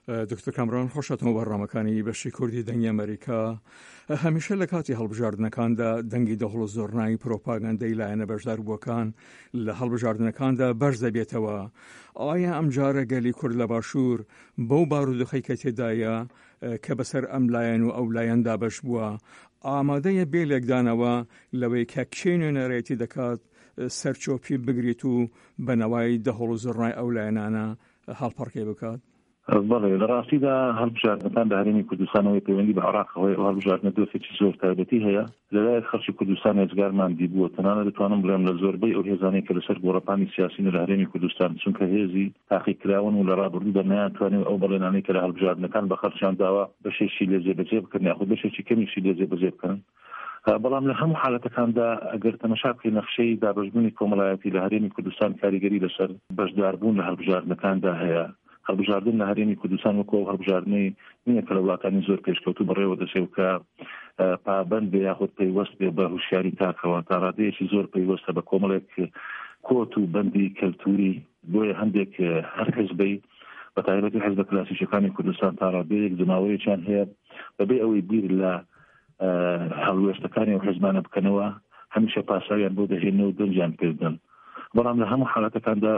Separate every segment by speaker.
Speaker 1: دکتۆر کامران خۆشەتەوە بەڕامەکانی بەشی کوردی دەنگی ئەمریکا هەمیشە لە کاتی هەڵبژاردنەکاندا دەنگی دەهڵ و زۆرنایی پرۆپاگەندەی لایەنە بەشداربووەکان لە هەڵبژاردنەکاندا بەرز دەبێتەوە. ئایا ئەم جارە گەلی کورد لە باشوور بەو بارودۆخەی کە تێدایە کە بەسەر ئەم لایەن و ئەو لایەندا بەش بووە ئامادەیە بێ لێکدانەوە لەوەی کە کێ نوێنەرێتی دەکات سەرچۆپی بگریت و بەنەوای دەهڵ و زۆرنای ئەو لایەنانە هەڵپەڕکێ بکات؟
Speaker 2: بەڵێ لە ڕاستیدا هەڵبژاردنەکان لە هەرێمی کوردستانەوەی پەیوەندی بە عێراقەوەی هەڵبژاردنە دۆخێکی زۆر تایبەتی هەیە. لەلایەن خەڵکی کوردستان هێزگارمان دیبووە، تەنانەت دەتوانم بڵێم لە زۆربەی ئەو هێزانەی کە لەسەر گۆڕەپانی سیاسین لە هەرێمی کوردستان چونکە هێزی تاقیکراون و لە ڕابردوودا نەیانتوانێت ئەو بەڵێنانەی کە لە هەڵبژاردنەکان بە خەڵکیان داوە بەشێکی لێ جێبەجێ بکەن یاخود بەشێکی کەمیشی لێ جێبەجێ بکەن. بەڵام لە هەموو حالەتەکاندا ئەگەر تەماشا بکەین نەخشەی دابەشبوونی کۆمەڵایەتی لە هەرێمی کوردستان کاریگەری لەسەر بەشداربوون لە هەڵبژاردنەکاندا هەیە. هەڵبژاردن لە هەرێمی کوردستان وەکو هەڵبژاردنەی نییە کە لە وڵاتانی زۆر پێشکەوتوو بەڕێوە دەچێت کە پابەند بێ یاخود پەیوەست بێ بە هوشیاری تاکەوە تا ڕادەیەکی زۆر پەیوەستە بە کۆمەڵێک کۆت و بەندی کەلتوری. بۆیە هەندێک هەر حیزبەی بە تایبەتی حیزبە کلاسیکەکانی کوردستان تا ڕادەیەک جماوەیەکیان هەیە بەبێ ئەوەی بیر لە هەڵوێستەکانی و حیزبانە بکەنەوە هەمیشە پاساویان بۆ دەهێنەوە و دەنجیان پێدەن. بەڵام لە هەموو حالەتەکاندا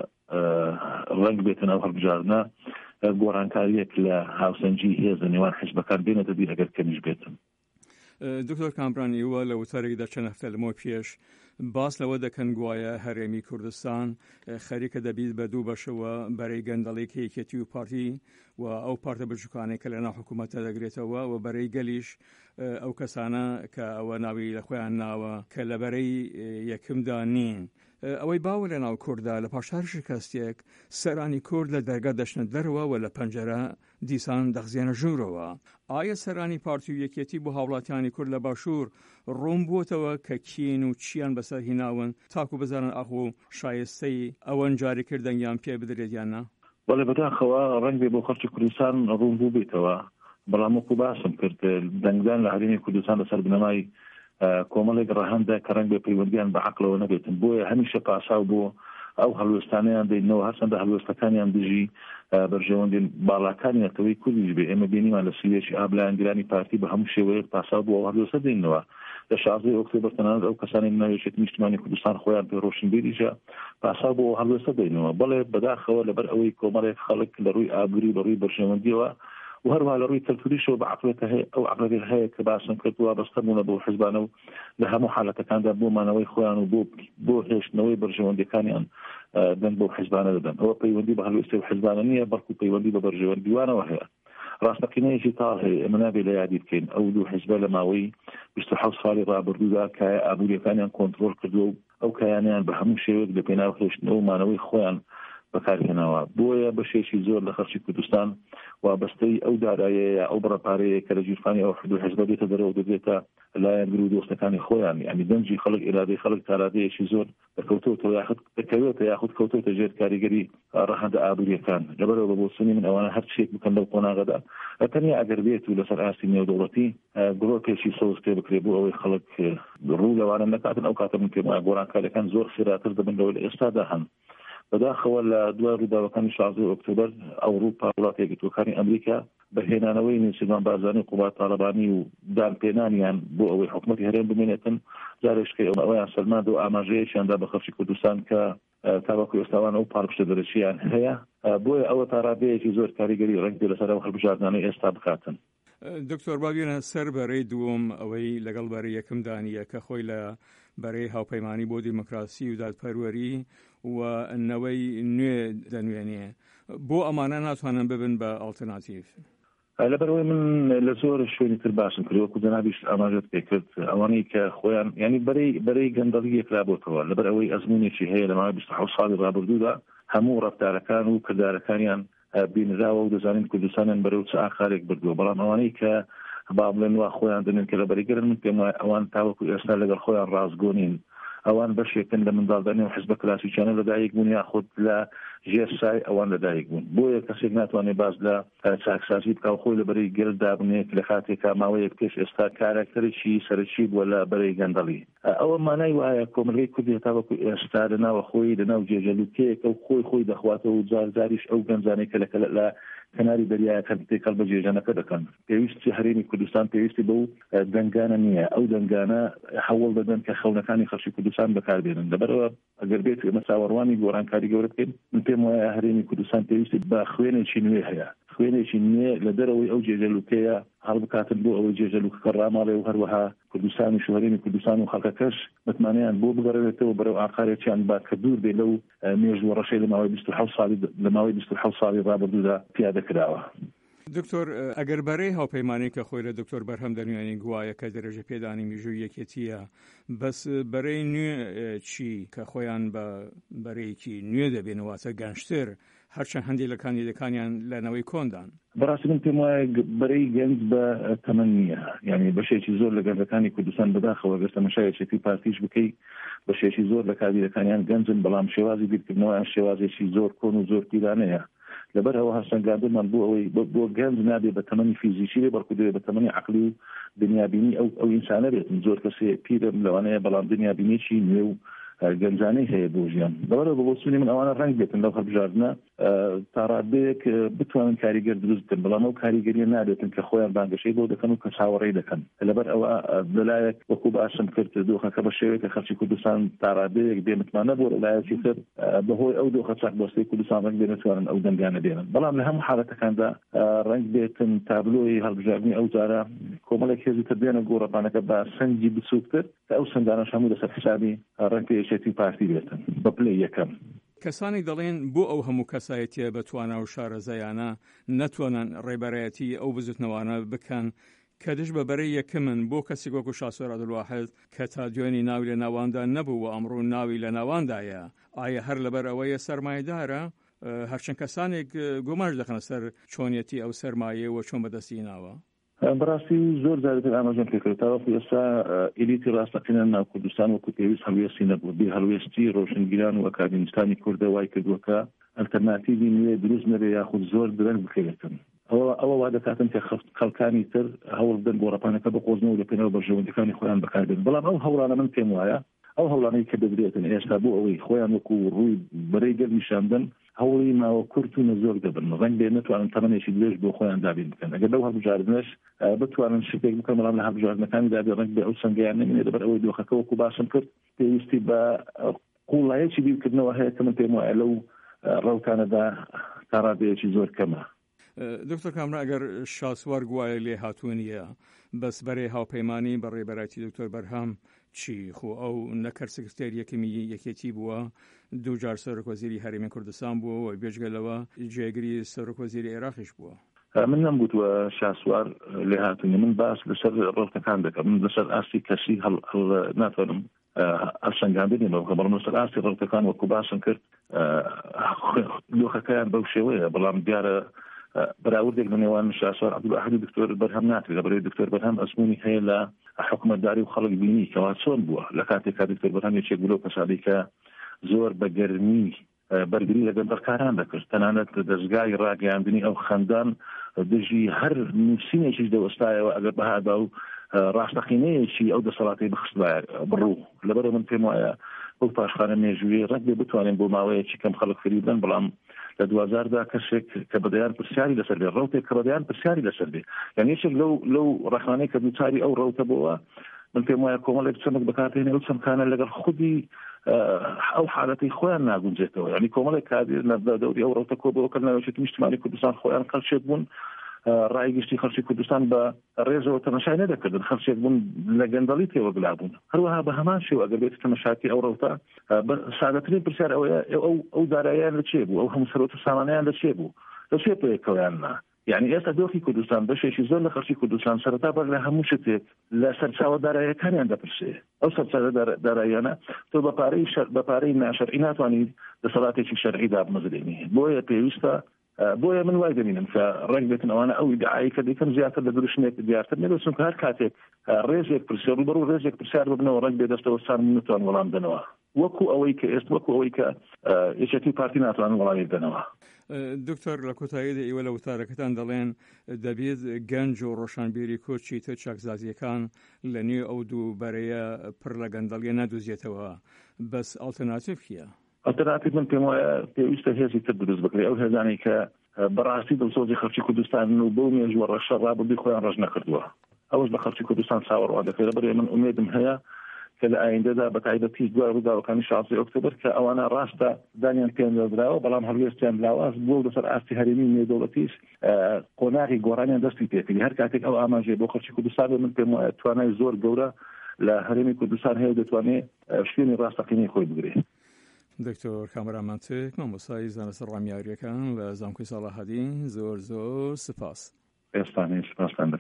Speaker 2: ڕەنگ بێتن ئەو هەڵبژاردنە گۆڕانکاریەک لە هاوسەنجی هێزە نێوان حیزبەکان بێنێتە بیر ئەگەر کەمیش بێتن.
Speaker 1: دکتۆر کامرانی وە لە وتارێکدا چەند هەفتە لەمەوە پێش باس لەوە دەکەن گوایە هەرێمی کوردستان خەریکە دەبیت بە دوو بەشەوە بەرەی گەندەڵی یەکێتی و پارتی و ئەو پارتە بچووکانەی کە لەناو حکوومەتە دەگرێتەوە و بەرەی گەلیش ئەو کەسانە کە ئەوە ناوی لە خۆیان ناوە کە لە بەرەی یەکمدا نین. ئەوەی باوە لە ناو کووردا لە پاشار شکستێک سەرانی کورد لە دەرگا دەشنە دەرەوە و لە پەنجەرە دیسان دەخزیێنە ژوورەوە. ئایا سەرانی پارتی و یەکێتی بۆ هاوڵاتیانی کورد لە باشوور ڕوون بووتەوە کە کین و چیان بەسەر هیناون تاکو بزانن ئاخۆ شایستەی ئەوەن جاریکردنیان پێ بدرێت یاننا؟
Speaker 2: بەڵێ بەداخەوە ڕەنگ بێ بۆ خەڵکی کوردستان ڕوون بوو بێتەوە. بەڵام وەکو باسم کرد دەنگدان لە هەرێمی کوردستان لەسەر بنەمای کۆمەڵێک ڕەهەندە کە ڕەنگ بێ پەیوەندیان بە عەقڵەوە نەبێتن. بۆیە هەمیشە پاساو بۆ ئەو هەڵوێستانەیان دەینەوە هەرچەندە هەڵوێستەکانیان دژی بەرژەوەندین باڵاکانیەتەوەی کوردیش بێ. ئێمە بینیمان لە سوێشی ئابلایەنگرانی پارتی بە هەموو شێوەیەک پاساو بۆ ئەو هەڵوێستە دەینەوە. لە 16 ئۆکتۆبر تەنانەت ئەو کەسانی ناوێشێتی نیشتیمانی کوردستان خۆیان پێ ڕۆشنبیریشە پاساو بۆ هەڵوێستە دەینەوە. بەڵێ بەداخەوە لەبەر ئەوەی کۆمەڵێک خەڵک لە ڕووی ئابووری بە ڕووی بەرژەوەندیەوە و هەروە لە ڕووی کەلتوریشەوە بە عەقڵێتە هەیە ئەو عەقڵێت هەیە کە باسم کرد وابەستە بوونە بۆ حیزبانە و لە هەموو حالەتەکاندا بۆ مانەوەی خۆیان و بۆ هێشتنەوەی بەرژەوەندیەکانیان دەنگ بۆ حیزبانە دەدەن. ئەوە پەیوەندی بە هەڵوێستی و حیزبانە نییە بەڵکو پەیوەندی بە بەرژەوەندیوانەوە هەیە. ڕاستەقینەیەکی تاڵ هەیە ئێمە نابێ لە یادی بکەین ئەو دوو حیزبە لە ماوەی 27 ساڵی ڕابردوودا کایە ئابووریەکانیان کۆنتڕۆل کردووە و ئەو کایانیان بە هەموو شێوەیەک لە پێناو هێشتنەوە و مانەوەی خۆیان بەکارهێناوە. بۆیە بەشێکی زۆر لە خەڵکی کوردستان وابەستەی ئەو داراییە ئەو بڕەپارەیە کە لە ژیرفانی ئەو حدود حیزبە بێتە دەرەوە دەبێتە لایەن گرو دۆستەکانی خۆیان. یعنی دەنجی خەڵک ئێرادەی خەڵک تارادەیەکی زۆر دەکەوتەوە یاخود کەوتۆتە ژێر کاریگەری ڕەهەندە ئابووریەکان. لەبەرەوە بە بۆچوونی من ئەوانە هەر شتێک بکەن لەو قۆناغەدا تەنیا ئەگەر بێت و لەسەر ئاستی نێودەوڵەتی گڵۆپێکی سەوز پێ بکرێ بۆ ئەوەی خەڵک ڕوو لەوانە نەکاتن ئەو کاتە من پێم وایە گۆڕانکاریەکان زۆر خێراتر دەبن لەوەی لە ئێستادا هەن. بەداخەوە لە دوای ڕووداوەکانی 16 ئۆکتۆبر ئەوروپا وڵاتە یەکگرتووەکانی ئەمریکا بەهێنانەوەی نێچیروان بارزانی و قوبات تاڵەبانی و دانپێنانیان بۆ ئەوەی حکومەتی هەرێم بمێنێتن جارێشکەی ئەویان سەلماند و ئاماژەیەکیاندا بە خەڵکی کوردستان کە تاوەکو ئێستاوان ئەو پاڵپشتە دەرەچیان هەیە. بۆیە ئەوە تا ڕادەیەکی زۆر کاریگەری ڕەنگ بێ لەسەر ئەو هەڵبژاردنانەی ئێستا بکاتن.
Speaker 1: دکتۆر باگوێنە سەر بەرەی دووەم ئەوەی لەگەڵ بەرەی یەکەم دانیە کە خۆی لە بەرەی هاوپەیمانی بۆ دیموکراسی و دادپەروەری و نەوەی نوێ دەنوێنێ بۆ ئەمانە ناتوانن ببن بە ئالتەرناتیڤ.
Speaker 2: لەبەرەوەی من لە زۆر شوێنی تر باشم کردوەکو جەنابیش ئاماژەت پێ کرد ئەوانەی کە خۆیان ینی بەرەی گەندەڵی یەکرابۆتەوە لەبەر ئەوەی ئەزمونێکی هەیە لە ماوەی 27 ساڵی ڕابردوودا هەموو ڕەفتارەکان و کردارەکانیان بینراوە و دەزانین کوردستانیان بەرەو چ ئاخارێک بردووە. بەڵام ئەوانەی کە با بڵێن وا خۆیان دەنێن کە لە بەریگەرن من پێم وایە ئەوان تاوەکو ئێستا لەگەڵ خۆیان ڕازگۆنین. ئەوان بەشێکن لە منداڵدانی و حیزبە کلاسیکیانە لەدایک بوون یاخود لە ژێر سای ئەوان لەدایک بوون. بۆیە کەسێک ناتوانێت باز لە چاکسازی بکە و خۆی لە بەرەی گەلدا بنێت لە کاتێکا ماوەیەک پێش ئێستا کارکتەرێکی سەرەکی بووە لە بەرەی گەندەڵی. ئەوە مانای وایە کۆمەلگەی کوردی تاوەکو ئێستا لەناوە خۆی لەناو جێژەلوکەیەک ئەو خۆی دەخواتەوە و جارداریش ئەو گەنجانەی کە لە کەناری دەریایەکە تێکەڵ بە جێژانەکە دەکەن پێویستی هەرێمی کوردستان پێویستی بەو دەنگانە نییە ئەو دەنگانە هەوڵ دەدەن کە خەونەکانی خەڵکی کوردستان بەکاربێنن لەبەرەوە ئەگەر بێت ئێمە چاوەڕوانی گۆڕانکاری گەورە بکەین من پێم وایە هەرێمی کوردستان پێویستی بە خوێنێکی نوێ هەیە خوێنێکی نوێ لە دەرەوەی ئەو جێژەلوکەیە هەڵبکاتن بۆ ئەوەی جێژەلوکەکە ڕاماڵێ و هەروەها کوردستانی شوهرێمی کوردستان و خەڵکەکەش متمانەیان بۆ بگەڕێتەوە بەرەو ئاخارێکیان با کە دوور بێ لەو مێژوە ڕەشەی لە ماوەی 27 ساڵی ڕابردوودا پیادە کراوە.
Speaker 1: دکتۆر ئەگەر بەرەی هاوپەیمانی کە خۆی لە دکتۆر بەرهەم دەرمیانی گوایە کە دەرەجە پێدانی میژووی یەکێتیە بەس بەرەی نوێ چی کە خۆیان بە بەرەیەکی نوێ دەبێنەوەتە گەنجتر هەرچەند هەندێک لە کاندیدەکانیان لەنەوەی کۆندان
Speaker 2: بەڕاستی من پێم وایە بەرەی گەنج بە تەمەن نییە یعنی بەشێکی زۆر لە گەنجەکانی کوردستان بەداخەوە گەر تەماشایەکی پارتیش بکەی بەشێکی زۆر لە کاندیدەکانیان گەنجن بەڵام شێوازی بیرکردنەوەیان شێوازێکی زۆر کۆن و زۆر پیرانەیە لەبەر ئەوە هەستەنگاندنمان بۆ ئەوەی بۆ گەنج نابێت بە تەمەنی فیزیکی لێ بەڵکو دەبێت بە تەمەنی عەقلی و دنیابینی ئەو ئینسانە بێت زۆر کەسێ پیرم لەوانەیە بەڵام دنیابینیی نوێ و گەنجانەی هەیە بۆ ژیان لەبەرەوە بۆ سوونی من ئەوانە ڕەنگ بێتن لەو هەڵبژاردنە تا ڕادەیەک بتوانن کاریگەر دروست بکەن بەڵام ئەو کاریگەریە نابێتن کە خۆیان بانگەشەی بۆ دەکەن و کە چاوەڕێی دەکەن لەبەر ئەوە لەلایەک وەکو باشم کرد دۆخەکە بە شێوەیە کە خەڵکی کوردستان تا ڕادەیەک بێمتمانە بۆ لەلایەکی تر بەهۆی ئەو دۆخە چاکبەستەی کوردستان ڕەنگ بێ نەتوانن ئەو دەنگانە بێنن بەڵام لە هەموو حاڵەتەکاندا ڕەنگ بێتن تابلۆی هەڵبژاردننی ئەو جارە کۆمەڵێک هێزی تر بێنە گۆڕەپانەکە بە سەنگی بچووکتر کە ئەو سنگانەش هەموو لەسەر حسابی ڕەنگ پێشێتی پارتی بێت بەپلەی یەکەم
Speaker 1: کەسانی دەڵێن بۆ ئەو هەموو کەسایەتیە بە توانە و شارەزایانە نەتوانن ڕێبەرایەتی ئەو بزوتنەوانە بکەن کە دش بە بەرەی یەکەمن بۆ کەسێک وەکو شاسوەر عەبدولواحید کە تا دوێنی ناوی لە ناواندا نەبوو و ئەمڕۆ ناوی لە ناواندایە ئایا هەر لەبەر ئەوەیە سەرمایەدارە هەرچەند کەسانێک گۆماش دەخەنە سەر چۆنیەتی ئەو سەرمایە و چۆن بەدەستی ناوە
Speaker 2: بەڕاستی زۆر جارێتر ئاماژەم پێکردەوە ئێستا ئیلیتی ڕاستەقینە ناو کوردستان وەکو پێویست هەڵوێستی نەبوو بێ هەڵوێستی ڕۆشنگیران و ئەکادمیستانی کوردە وای کردووەکە ئەلتەرناتیڤی نوێ دروست نەبێ یاخود زۆر درەنگ بکرێتن ئەوە وا دەکاتن کە خەڵکانی تر هەوڵ بدەن گۆڕەپانەکە بقۆزنەوە و لە پێنەوە بەرژەوەندەکانی خۆیان بەکاربێن بەڵام ئەو هەوڵانە من پێم وایە ئەو هەوڵانەی کە دەبرێتن ئێستا بۆ ئەوەی خۆیان وەکو ڕووی بەرەی گەرمیشاندن هەوڵی ماوە کورت و نەزۆر دەبن ڕەنگ بێ نەتوانن تەمەنێکی درێژ بۆ خۆیان دابین بکەن ئەگەر لەو هەڵبژاردنەش بتوانن شتێک بکەن بەڵام لە هەڵبژاردنەکانی دابێ ڕەنگ بێ ئەو سەنگیان نەمێنێ لەبەر ئەوەی دۆخەکە وەکو باشم کرد پێویستی بە قوڵایەکی بیرکردنەوە هەیە کە من پێم وایە لەو ڕەوکانەدا تا ڕادەیەکی زۆر کەمە.
Speaker 1: دکتۆر کامرا ئەگەر شاسوار گوایە لێ هاتوونیە بەس بەرەی هاوپەیمانی بە ڕێبەرایەتی دکتۆر بەرهەم چی خۆ ئەو نەکەر سکرتێر یەکەمی یەکێتی بووە دوو جار سەرۆکوەزیری هەرێمی کوردستان بووە و بێجگەلەوە جێگری سەرۆکوەزیری عێراقیش بووە
Speaker 2: من نەمگوتوە شاسوار لێ هاتوونی من باس لەسەر ڕۆڵەکان دەکەم من لەسەر ئاستی کەسی ناتوانم ئەشەنگاندنی بەڵام لەسەر ئاستی ڕۆڵەکان وەکو باسم کرد دۆخەکەیان بەو شێوەیە بەڵام دیارە بەراوردێک لە نێوان شاسوار عەبدولواحید و دکتۆر بەرهەم ناتوێت لەبەرەوەی دکتۆر بەرهەم ئەزموونی هەیە لە حکومەتداری و خەڵک بینی کەوا چۆن بووە لە کاتێکا دکتۆر بەرهەم یەکێک بوو لەو کەسانی کە زۆر بە گەرمی بەرگری لە گەندەڵکاران دەکرد تەنانەت دەستگای ڕاگەیاندنی ئەو خەندان دژی هەر نووسینێکیش دەوەستایەوە ئەگەر بەهادا و ڕاستەقینەیەکی ئەو دەسەڵاتی بخست بڕوو لەبەرەوە من پێم وایە ئەو پاشخانە مێژووی ڕەنگ بێ بتوانین بۆ ماوەیەکی کەم خەڵک فری بدەن بەڵام لە 2000دا کەسێک کە بەدەیان پرسیاری لەسەر بێ ڕەوتێک کە بەدەیان پرسیاری لەسەر بێ یعنی یەکێک لەو ڕەخانەی کە دووچاری ئەو ڕەوتە بووە من پێم وایە کۆمەڵێک چەمک بەکارهێنێ ئەو چەمکانە لەگەڵ خودی ئەو حالەتی خۆیان ناگونجێتەوە یعنی کۆمەڵێک کادر دەوری ئەو ڕەوتە کۆبەوەکە ناوێتی نیشتیمانی کوردستان خۆیان خەڵچێک بوون ڕای گشتی خەڵکی کوردستان بە ڕێزەوە تەماشای نەدەکردن خەڵچێک بوون لە گەندەڵی تێوەگلا بوون هەروەها بە هەمان شێوە ئەگەر بێت تەماشاتی ئەو ڕەوتە سادەترین پرسیار ئەوەیە ئەو داراییان لە چێ بوو ئەو هەموو سەرۆت و سامانیان لە چێ بوو لە چێ پێیەکەوەیاننا یعنی ئێستا دۆخی کوردستان بەشێکی زۆر لە خەڵکی کوردستان سەرەتا بەر لە هەموو شتێک لە سەرچاوە داراییەکانیان دەپرسێ ئەو سەرچاوە داراییانە تۆ بە پارەی ناشەرعی ناتوانیت دەسەڵاتێکی شەرعی دابمەزرێنی بۆیە پێویستە بۆیە من وای دەبینم کە ڕنگ بێتن ئەوانە ئەو ئیدعایی کە دەکەن زیاتر لە دروشمێک دیارتر نەبێتن کە هەر کاتێک ڕێزێک پرسیار ڕوبەر و ڕێزێک پرسیار ببنەوە ڕنگ بێ دەستەوە سان نتوان وەڵام دەنەوە وەکو ئەوەی کە ئێست وەکو ئەوەی کە یەکێتی پارتی ناتوانن وەڵامی بدەنەوە.
Speaker 1: دکتۆر لە کۆتاییدا ئێوە لە وتارەکەتان دەڵێن دەبێت گەنج و ڕۆشنبیری کۆچی تر چاکزازیەکان لە نێو ئەو دوو بەرەیە پڕ لە گەندەڵیە نەدوزیێتەوە بەس ئالتەرناتیڤ کیە؟
Speaker 2: ئالتەرناتیڤ من پێم وایە پێویستە هێزی تر دروست بکرێت ئەو هێزانی کە بەڕاستی دڵسۆزی خەڵکی کوردستان و بۆ مێژوە ڕەشە ڕابردووی خۆیان ڕژ نەکردووە ئەوەش بە خەڵکی کوردستان چاوەڕوا دەکرێت بەڕێ من ئومێدم هەیە کە لە ئایندەدا بە تایبەتی دوای ڕووداوەکانی 16 ئۆکتۆبر کە ئەوانە ڕاستە دانیان پێدراوە بەڵام هەڵوێستیان لاواز بووە لەسەر ئاستی هەرێمی نێودەوڵەتیش قۆناغی گۆڕانیان دەستی پێکردی هەر کاتێک ئەو ئاماژەیە بۆ خەڵکی کوردستان من پێم وایە توانای زۆر گەورە لە هەرێمی کوردستان هەیە دەتوانێت شوێنی ڕاستەقینەی خۆی بگرێت.
Speaker 1: دکتۆر کامرامانتێک مامۆستای زانست ڕامیاریەکان لە زانکۆی ساڵاحەدی زۆر سپاس.
Speaker 2: ئێستانەی سپاسمان